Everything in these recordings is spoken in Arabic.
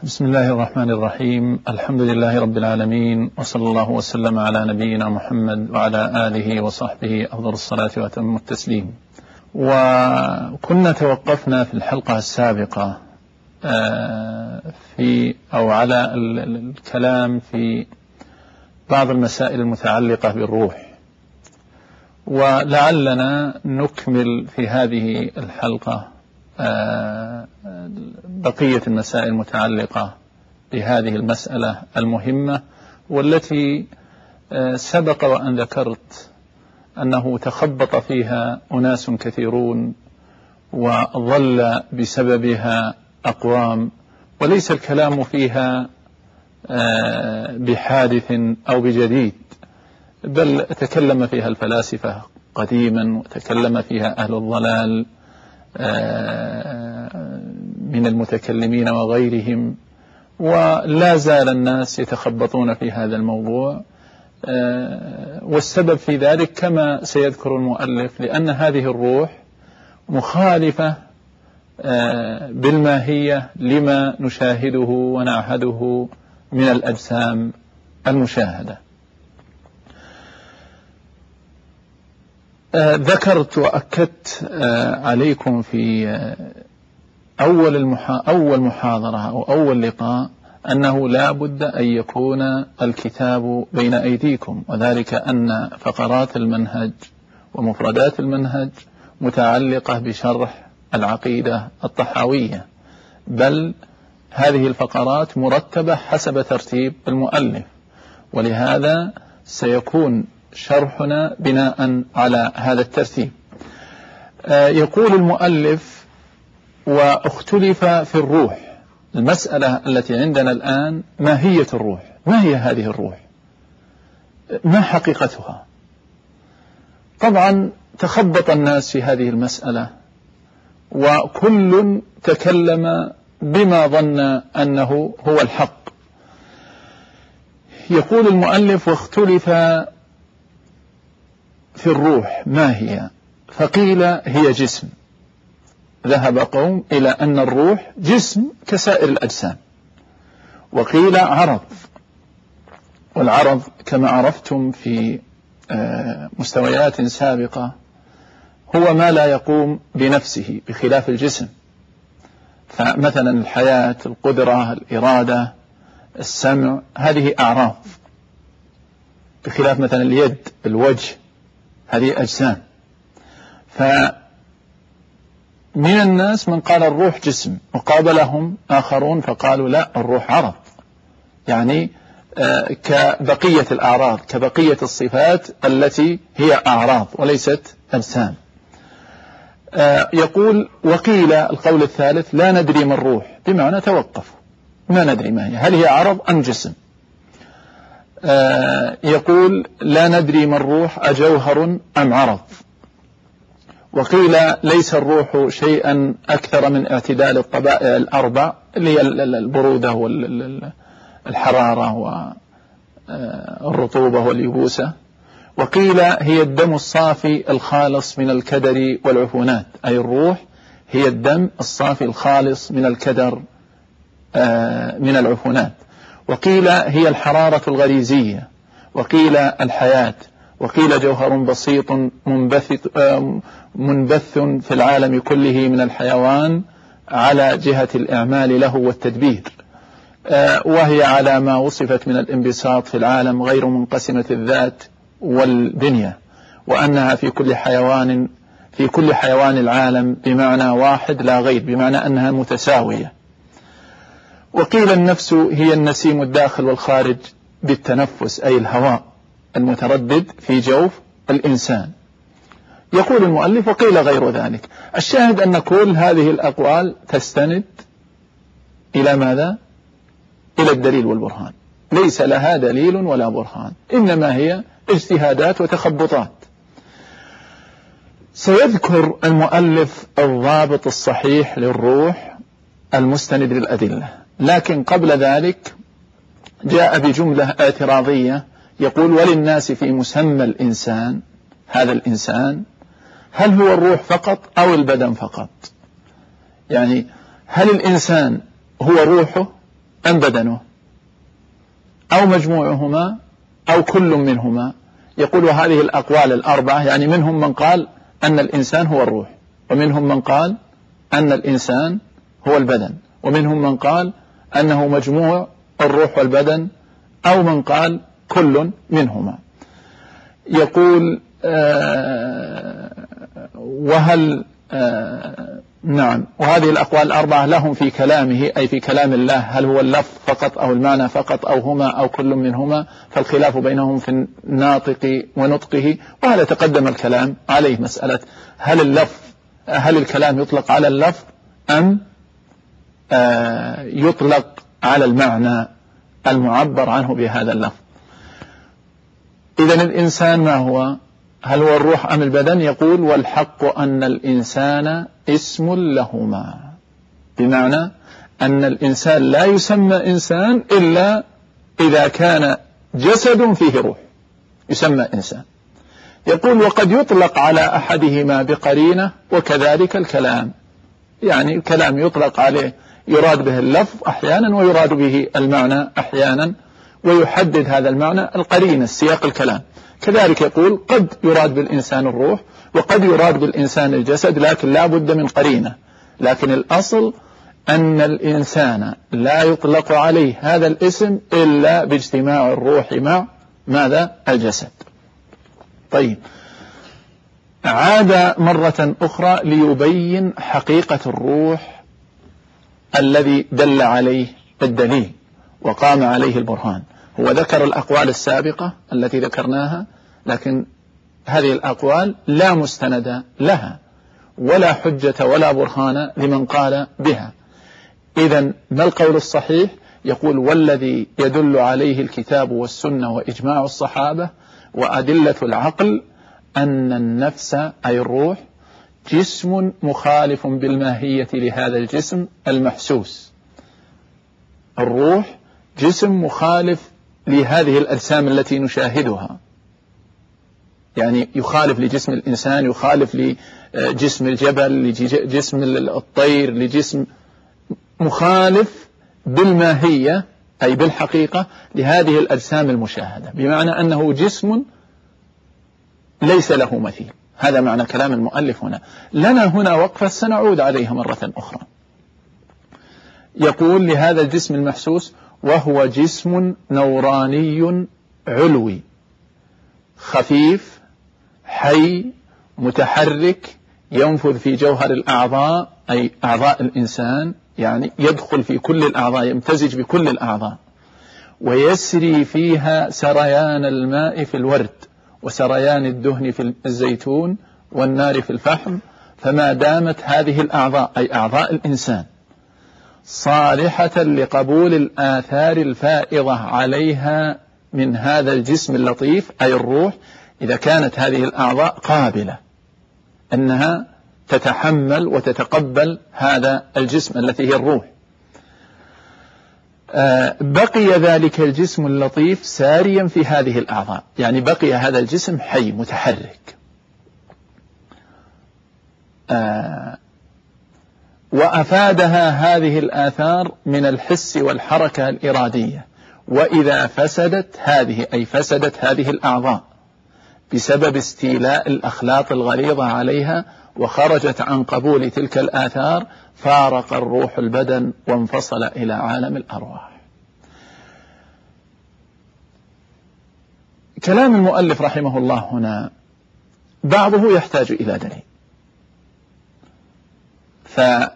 بسم الله الرحمن الرحيم. الحمد لله رب العالمين، وصلى الله وسلم على نبينا محمد وعلى آله وصحبه أفضل الصلاة وأتم التسليم. وكنا توقفنا في الحلقة السابقة على الكلام في بعض المسائل المتعلقة بالروح، ولعلنا نكمل في هذه الحلقة بقية المسائل المتعلقة بهذه المسألة المهمة، والتي سبق وأن ذكرت أنه تخبط فيها أناس كثيرون وظل بسببها أقوام، وليس الكلام فيها بحادث أو بجديد، بل تكلم فيها الفلاسفة قديما، وتكلم فيها أهل الضلال من المتكلمين وغيرهم، ولا زال الناس يتخبطون في هذا الموضوع. والسبب في ذلك كما سيذكر المؤلف، لأن هذه الروح مخالفة بالماهية لما نشاهده ونعهده من الأجسام المشاهدة. ذكرت وأكدت عليكم في أول محاضرة أو أول لقاء أنه لا بد أن يكون الكتاب بين أيديكم، وذلك أن فقرات المنهج ومفردات المنهج متعلقة بشرح العقيدة الطحاوية، بل هذه الفقرات مرتبة حسب ترتيب المؤلف، ولهذا سيكون شرحنا بناء على هذا الترتيب. يقول المؤلف: واختلف في الروح. المسألة التي عندنا الآن ماهية الروح، ما هي هذه الروح؟ ما حقيقتها؟ طبعا تخبط الناس في هذه المسألة، وكل تكلم بما ظن أنه هو الحق. يقول المؤلف: واختلف في الروح ما هي؟ فقيل هي جسم. ذهب قوم إلى أن الروح جسم كسائر الأجسام، وقيل عرض. والعرض كما عرفتم في مستويات سابقة هو ما لا يقوم بنفسه بخلاف الجسم، فمثلا الحياة، القدرة، الإرادة، السمع، هذه أعراض، بخلاف مثلا اليد، الوجه، هذه أجسام. فمن الناس من قال الروح جسم، وقابلهم آخرون فقالوا لا، الروح عرض، يعني كبقية الأعراض، كبقية الصفات التي هي أعراض وليست أجسام. يقول: وقيل القول الثالث لا ندري ما الروح، بمعنى توقفوا، ما ندري ما هي، هل هي عرض أم جسم. يقول: لا ندري ما الروح، أجوهر أم عرض. وقيل: ليس الروح شيئا أكثر من اعتدال الطبائع الأربع، اللي هي البرودة والحرارة والرطوبة واليبوسة. وقيل: هي الدم الصافي الخالص من الكدر والعفونات، أي الروح هي الدم الصافي الخالص من الكدر من العفونات. وقيل: هي الحرارة الغريزية. وقيل: الحياة. وقيل: جوهر بسيط منبث في العالم كله من الحيوان على جهة الإعمال له والتدبير، وهي على ما وصفت من الانبساط في العالم، غير منقسمة الذات والبنية، وأنها في كل حيوان العالم بمعنى واحد لا غير، بمعنى أنها متساوية. وقيل: النفس هي النسيم الداخل والخارج بالتنفس، أي الهواء المتردد في جوف الإنسان. يقول المؤلف: وقيل غير ذلك. الشاهد أن كل هذه الأقوال تستند إلى ماذا؟ إلى الدليل والبرهان، ليس لها دليل ولا برهان، إنما هي اجتهادات وتخبطات. سيذكر المؤلف الضابط الصحيح للروح المستند للأدلة، لكن قبل ذلك جاء بجملة اعتراضية، يقول: وللناس في مسمى الإنسان، هذا الإنسان هل هو الروح فقط أو البدن فقط؟ يعني هل الإنسان هو روحه أم بدنه أو مجموعهما أو كل منهما؟ يقول وهذه الأقوال الأربعة يعني منهم من قال أن الإنسان هو الروح، ومنهم من قال أن الإنسان هو البدن، ومنهم من قال أنه مجموع الروح والبدن، أو من قال كل منهما. يقول وهل نعم، وهذه الأقوال الأربعة لهم في كلامه أي في كلام الله هل هو اللفظ فقط أو المعنى فقط أو هما أو كل منهما، فالخلاف بينهم في الناطق ونطقه، وهذا تقدم الكلام عليه، مسألة هل الكلام يطلق على اللفظ أم يطلق على المعنى المعبر عنه بهذا اللفظ. إذن الإنسان ما هو؟ هل هو الروح أم البدن؟ يقول والحق أن الإنسان اسم لهما، بمعنى أن الإنسان لا يسمى إنسان إلا إذا كان جسد فيه روح يسمى إنسان. يقول وقد يطلق على أحدهما بقرينة وكذلك الكلام، يعني الكلام يطلق عليه يراد به اللفظ أحيانا ويراد به المعنى أحيانا، ويحدد هذا المعنى القرينة السياق الكلام. كذلك يقول قد يراد بالإنسان الروح وقد يراد بالإنسان الجسد، لكن لا بد من قرينة. لكن الأصل أن الإنسان لا يطلق عليه هذا الاسم إلا باجتماع الروح مع ماذا؟ الجسد. طيب، عاد مرة أخرى ليبين حقيقة الروح الذي دل عليه الدليل وقام عليه البرهان. هو ذكر الأقوال السابقة التي ذكرناها، لكن هذه الأقوال لا مستند لها ولا حجة ولا برهان لمن قال بها. إذن ما القول الصحيح؟ يقول والذي يدل عليه الكتاب والسنة وإجماع الصحابة وأدلة العقل أن النفس أي الروح جسم مخالف بالماهية لهذا الجسم المحسوس. الروح جسم مخالف لهذه الأجسام التي نشاهدها، يعني يخالف لجسم الإنسان، يخالف لجسم الجبل، لجسم الطير، لجسم مخالف بالماهية أي بالحقيقة لهذه الأجسام المشاهدة، بمعنى أنه جسم ليس له مثيل. هذا معنى كلام المؤلف هنا. لنا هنا وقفة سنعود عليها مرة أخرى. يقول لهذا الجسم المحسوس وهو جسم نوراني علوي خفيف حي متحرك ينفذ في جوهر الأعضاء أي أعضاء الإنسان، يعني يدخل في كل الأعضاء، يمتزج بكل الأعضاء، ويسري فيها سريان الماء في الورد وسريان الدهن في الزيتون والنار في الفحم، فما دامت هذه الأعضاء أي أعضاء الإنسان صالحة لقبول الآثار الفائضة عليها من هذا الجسم اللطيف أي الروح، إذا كانت هذه الأعضاء قابلة أنها تتحمل وتتقبل هذا الجسم التي هي الروح، بقي ذلك الجسم اللطيف ساريا في هذه الأعضاء، يعني بقي هذا الجسم حي متحرك. وأفادها هذه الآثار من الحس والحركة الإرادية، وإذا فسدت هذه أي فسدت هذه الأعضاء بسبب استيلاء الأخلاط الغليظة عليها وخرجت عن قبول تلك الآثار فارق الروح البدن وانفصل إلى عالم الأرواح. كلام المؤلف رحمه الله هنا بعضه يحتاج إلى دليل، فهو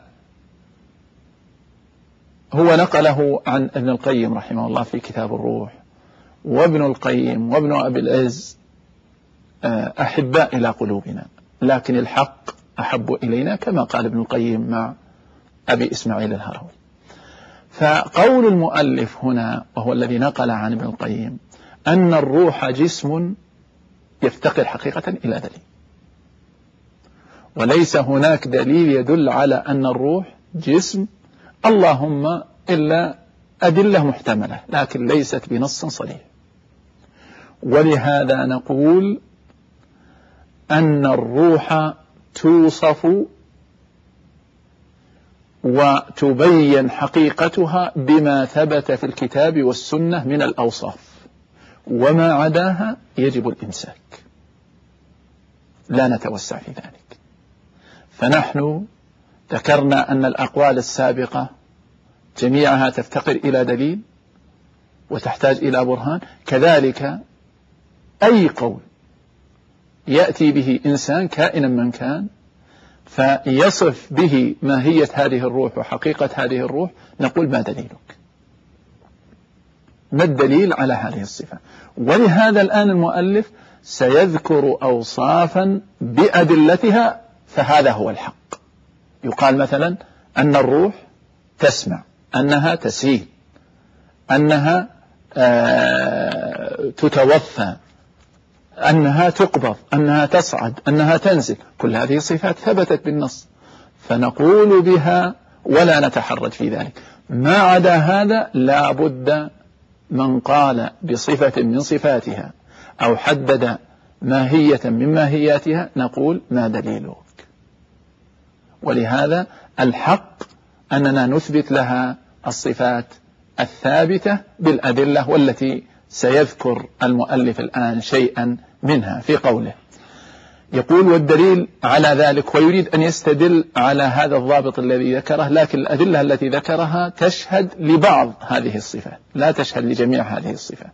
نقله عن ابن القيم رحمه الله في كتاب الروح، وابن القيم وابن أبي العز أحباء إلى قلوبنا، لكن الحق أحب إلينا كما قال ابن القيم مع أبي إسماعيل الهروي. فقول المؤلف هنا وهو الذي نقل عن ابن القيم أن الروح جسم يفتقر حقيقة إلى دليل، وليس هناك دليل يدل على أن الروح جسم، اللهم إلا أدلة محتملة لكن ليست بنص صريح. ولهذا نقول أن الروح توصف وتبين حقيقتها بما ثبت في الكتاب والسنة من الأوصاف، وما عداها يجب الإمساك، لا نتوسع في ذلك. فنحن ذكرنا أن الأقوال السابقة جميعها تفتقر إلى دليل وتحتاج إلى برهان، كذلك أي قول يأتي به إنسان كائنا من كان فيصف به ماهية هذه الروح وحقيقة هذه الروح، نقول ما دليلك؟ ما الدليل على هذه الصفة؟ ولهذا الآن المؤلف سيذكر أوصافا بأدلتها، فهذا هو الحق. يقال مثلا أن الروح تسمع، أنها تسيل، أنها تتوفى، أنها تقبض، أنها تصعد، أنها تنزل، كل هذه صفات ثبتت بالنص فنقول بها ولا نتحرج في ذلك. ما عدا هذا لا بد من قال بصفة من صفاتها أو حدد ماهية من ماهياتها نقول ما دليلك. ولهذا الحق أننا نثبت لها الصفات الثابتة بالأدلة، والتي سيذكر المؤلف الآن شيئا منها في قوله. يقول والدليل على ذلك، ويريد أن يستدل على هذا الضابط الذي ذكره، لكن الأدلة التي ذكرها تشهد لبعض هذه الصفات، لا تشهد لجميع هذه الصفات.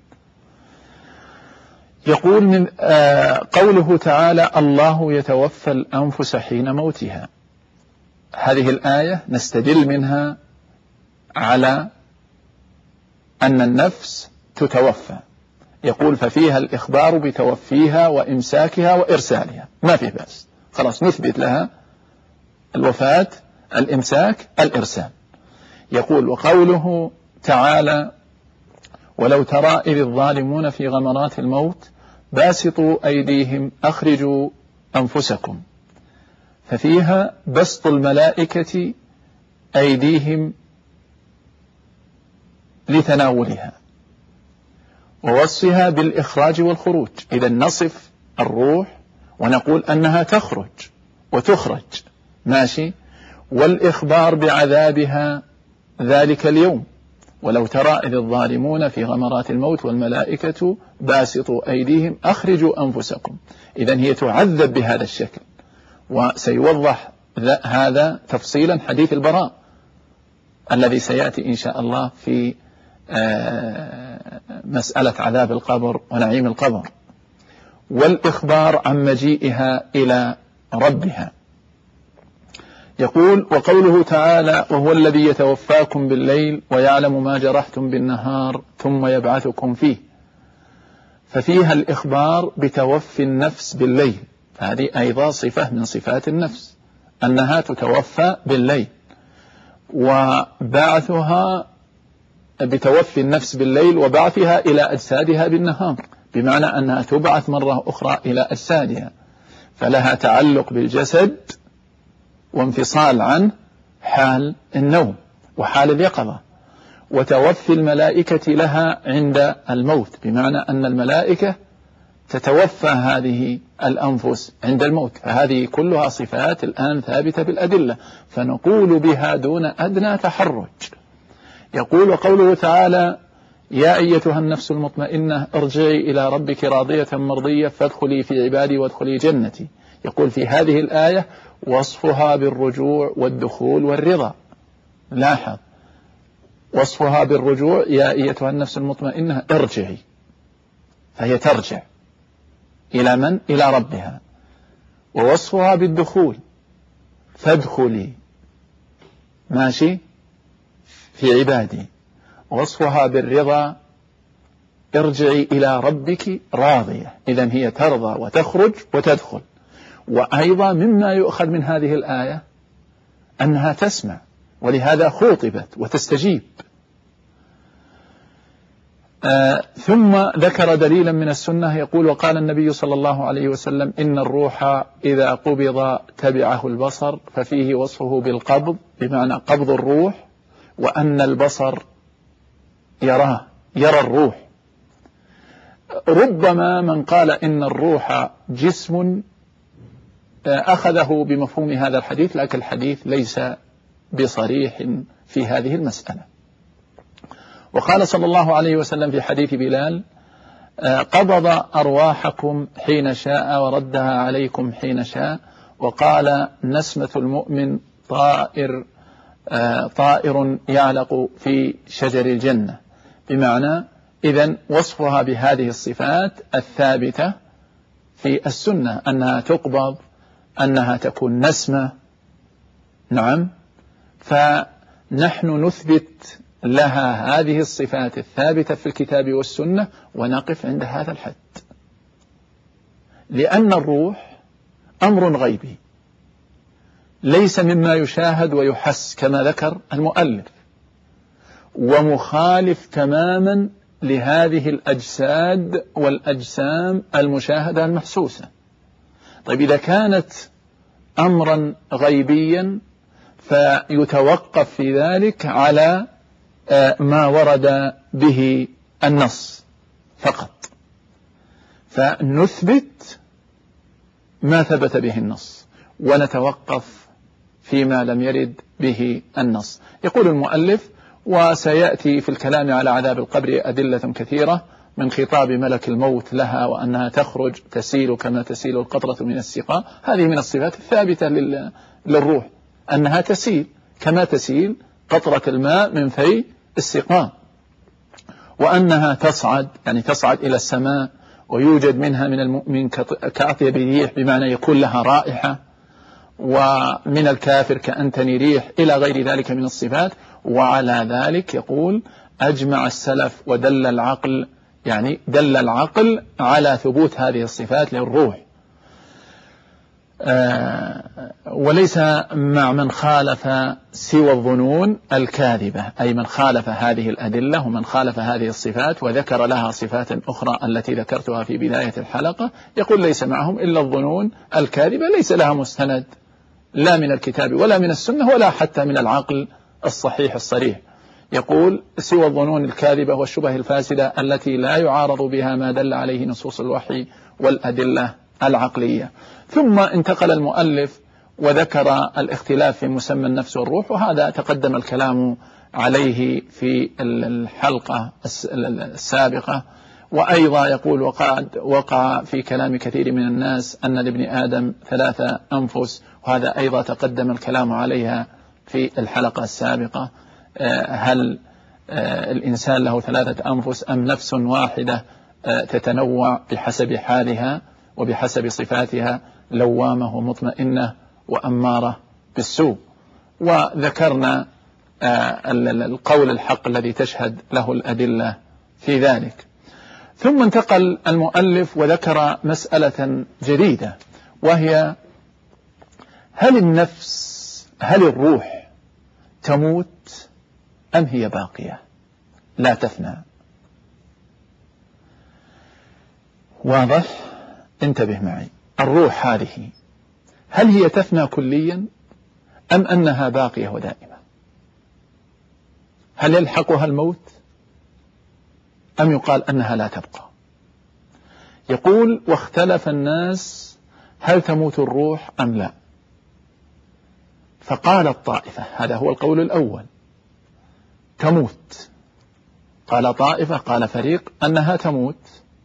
يقول من قوله تعالى الله يتوفى الأنفس حين موتها، هذه الآية نستدل منها على أن النفس تتوفى. يقول ففيها الإخبار بتوفيها وإمساكها وإرسالها، ما في بأس، خلاص نثبت لها الوفاة، الإمساك، الإرسال. يقول وقوله تعالى ولو ترى إذ الظالمون في غمرات الموت باسطوا أيديهم أخرجوا أنفسكم، ففيها بسط الملائكة أيديهم لتناولها ووصفها بالإخراج والخروج. إذا نصف الروح ونقول أنها تخرج وتخرج، ماشي، والإخبار بعذابها ذلك اليوم ولو ترى إذ الظالمون في غمرات الموت والملائكة باسطوا أيديهم أخرجوا أنفسكم. إذن هي تعذب بهذا الشكل، وسيوضح هذا تفصيلا حديث البراء الذي سيأتي إن شاء الله في مسألة عذاب القبر ونعيم القبر، والإخبار عن مجيئها إلى ربها. يقول وقوله تعالى وهو الذي يتوفاكم بالليل ويعلم ما جرحتم بالنهار ثم يبعثكم فيه، ففيها الإخبار بتوفي النفس بالليل، هذه أيضا صفة من صفات النفس أنها تتوفى بالليل، وبعثها بتوفي النفس بالليل وبعثها إلى أجسادها بالنهار، بمعنى أنها تبعث مرة أخرى إلى أجسادها، فلها تعلق بالجسد وانفصال عن حال النوم وحال اليقظة. وتوفي الملائكة لها عند الموت، بمعنى أن الملائكة تتوفى هذه الأنفس عند الموت، فهذه كلها صفات الآن ثابتة بالأدلة فنقول بها دون أدنى تحرج. يقول وقوله تعالى يا أيتها النفس المطمئنة ارجعي إلى ربك راضية مرضية فادخلي في عبادي وادخلي جنتي. يقول في هذه الآية وصفها بالرجوع والدخول والرضا، لاحظ وصفها بالرجوع يا أيتها النفس المطمئنة ارجعي، فهي ترجع إلى من؟ إلى ربها. ووصفها بالدخول فادخلي، ماشي، في عبادي. وصفها بالرضا ارجعي إلى ربك راضية، إذن هي ترضى وتخرج وتدخل. وأيضا مما يؤخذ من هذه الآية أنها تسمع، ولهذا خاطبت وتستجيب. ثم ذكر دليلا من السنة، يقول وقال النبي صلى الله عليه وسلم إن الروح إذا قبض تبعه البصر، ففيه وصفه بالقبض بمعنى قبض الروح، وأن البصر يرى الروح. ربما من قال إن الروح جسم أخذه بمفهوم هذا الحديث، لكن الحديث ليس بصريح في هذه المسألة. وقال صلى الله عليه وسلم في حديث بلال: قبض أرواحكم حين شاء وردها عليكم حين شاء. وقال: نسمة المؤمن طائر يعلق في شجر الجنة، بمعنى إذن وصفها بهذه الصفات الثابتة في السنة، أنها تقبض، أنها تكون نسمة. نعم، فنحن نثبت لها هذه الصفات الثابتة في الكتاب والسنة ونقف عند هذا الحد، لأن الروح أمر غيبي ليس مما يشاهد ويحس كما ذكر المؤلف، ومخالف تماما لهذه الأجساد والأجسام المشاهدة المحسوسة. طيب، إذا كانت أمرا غيبيا فيتوقف في ذلك على ما ورد به النص فقط، فنثبت ما ثبت به النص ونتوقف فيما لم يرد به النص. يقول المؤلف: وسيأتي في الكلام على عذاب القبر أدلة كثيرة، من خطاب ملك الموت لها وأنها تخرج تسيل كما تسيل القطرة من السقاء. هذه من الصفات الثابتة للروح، أنها تسيل كما تسيل قطرة الماء من في السقاء، وأنها تصعد، يعني تصعد إلى السماء، ويوجد منها من المؤمن كأطيب ريح، بمعنى يكون لها رائحة، ومن الكافر كأنتني ريح، إلى غير ذلك من الصفات. وعلى ذلك يقول: أجمع السلف ودل العقل، يعني دل العقل على ثبوت هذه الصفات للروح، وليس مع من خالف سوى الظنون الكاذبة، أي من خالف هذه الأدلة ومن خالف هذه الصفات وذكر لها صفات أخرى التي ذكرتها في بداية الحلقة، يقول ليس معهم إلا الظنون الكاذبة، ليس لها مستند لا من الكتاب ولا من السنة ولا حتى من العقل الصحيح الصريح. يقول: سوى الظنون الكاذبة والشبه الفاسدة التي لا يعارض بها ما دل عليه نصوص الوحي والأدلة العقلية. ثم انتقل المؤلف وذكر الاختلاف في مسمى النفس والروح، وهذا تقدم الكلام عليه في الحلقة السابقة. وأيضا يقول: وقد وقع في كلام كثير من الناس أن لابن آدم 3 أنفس، وهذا أيضا تقدم الكلام عليها في الحلقة السابقة. هل الإنسان له 3 أنفس أم نفس واحدة تتنوع بحسب حالها وبحسب صفاتها، لوامة ومطمئنة وأمارة بالسوء؟ وذكرنا القول الحق الذي تشهد له الأدلة في ذلك. ثم انتقل المؤلف وذكر مسألة جديدة، وهي: هل الروح تموت أم هي باقية لا تفنى؟ واضح؟ انتبه معي. الروح هذه هل هي تفنى كليا أم أنها باقية ودائمة؟ هل يلحقها الموت أم يقال أنها لا تبقى؟ يقول: واختلف الناس هل تموت الروح أم لا. فقال الطائفة، هذا هو القول الأول، تموت. قال طائفة، قال فريق أنها تموت.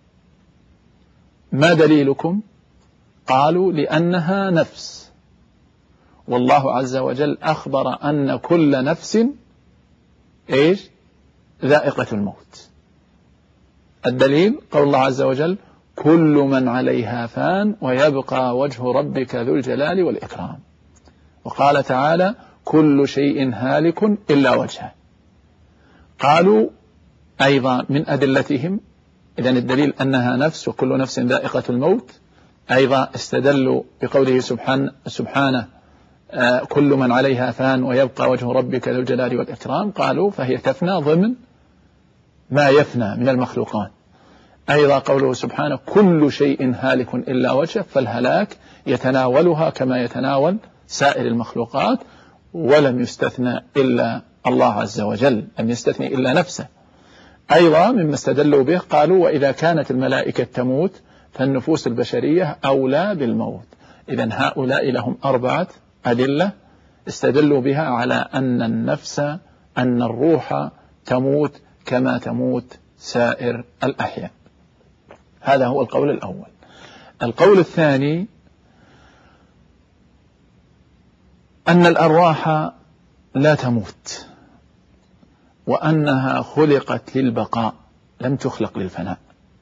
ما دليلكم؟ قالوا: لأنها نفس، والله عز وجل أخبر أن كل نفس ذائقة الموت. الدليل قول الله عز وجل: كل من عليها فان ويبقى وجه ربك ذو الجلال والإكرام. وقال تعالى: كل شيء هالك إلا وجهه. قالوا أيضا من أدلتهم، إذن الدليل أنها نفس وكل نفس ذائقة الموت، أيضا استدلوا بقوله سبحانه كل من عليها فان ويبقى وجه ربك ذو الجلال والإكرام. قالوا فهي تفنى ضمن ما يفنى من المخلوقات. أيضا قوله سبحانه كل شيء هالك إلا وجهه، فالهلاك يتناولها كما يتناول سائر المخلوقات، ولم يستثنى إلا الله عز وجل، لم يستثني إلا نفسه. أيضا مما استدلوا به قالوا وإذا كانت الملائكة تموت فالنفوس البشرية أولى بالموت. إذن هؤلاء لهم 4 أدلة استدلوا بها على أن أن الروح تموت كما تموت سائر الأحياء. هذا هو القول الأول. القول الثاني أن الأرواح لا تموت، وأنها خلقت للبقاء لم تخلق للفناء،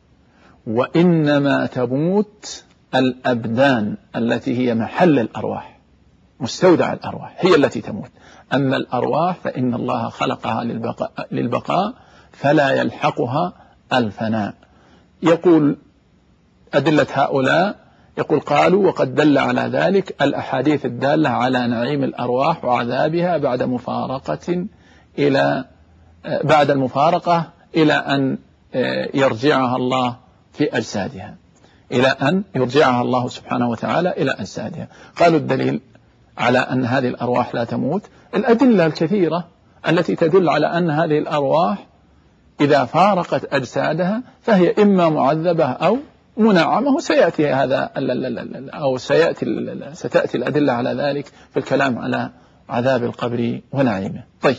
وإنما تموت الأبدان التي هي محل الأرواح، مستودع الأرواح هي التي تموت. أما الأرواح فإن الله خلقها للبقاء فلا يلحقها الفناء. يقول أدلة هؤلاء، يقول قالوا وقد دل على ذلك الأحاديث الدالة على نعيم الأرواح وعذابها بعد المفارقة إلى أن يرجعها الله في أجسادها، إلى أن يرجعها الله سبحانه وتعالى إلى أجسادها. قالوا الدليل على أن هذه الأرواح لا تموت الأدلة الكثيرة التي تدل على أن هذه الأرواح إذا فارقت أجسادها فهي إما معذبة أو منعمة، وسيأتي هذا أو ستأتي الأدلة على ذلك في الكلام على عذاب القبر ونعيمه. طيب،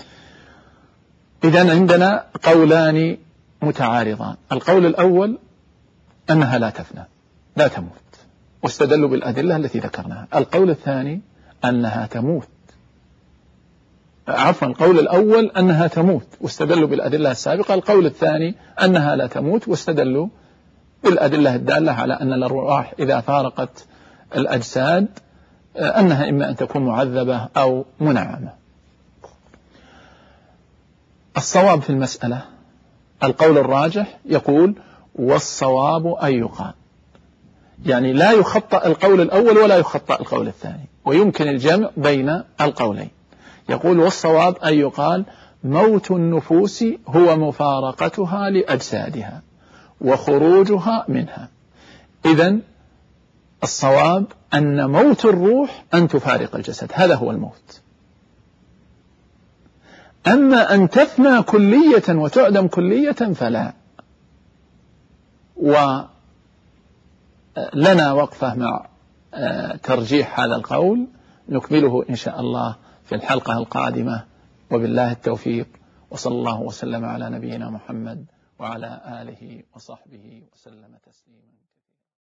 إذن عندنا قولان متعارضان. القول الأول أنها لا تفنى لا تموت، واستدلوا بالأدلة التي ذكرناها. القول الثاني أنها تموت، القول الأول أنها تموت واستدلوا بالأدلة السابقة. القول الثاني أنها لا تموت واستدلوا بالأدلة الدالة على أن الأرواح إذا فارقت الأجساد أنها إما أن تكون معذبة أو منعمة. الصواب في المسألة القول الراجح، يقول والصواب أن يقال، يعني لا يخطأ القول الأول ولا يخطأ القول الثاني، ويمكن الجمع بين القولين. يقول والصواب أن يقال موت النفوس هو مفارقتها لأجسادها وخروجها منها. إذن الصواب أن موت الروح أن تفارق الجسد، هذا هو الموت. أما أن تفنى كلية وتعدم كلية فلا. ولنا وقفة مع ترجيح هذا القول، نكمله إن شاء الله في الحلقة القادمة، وبالله التوفيق، وصلى الله وسلم على نبينا محمد وعلى آله وصحبه وسلم تسليما.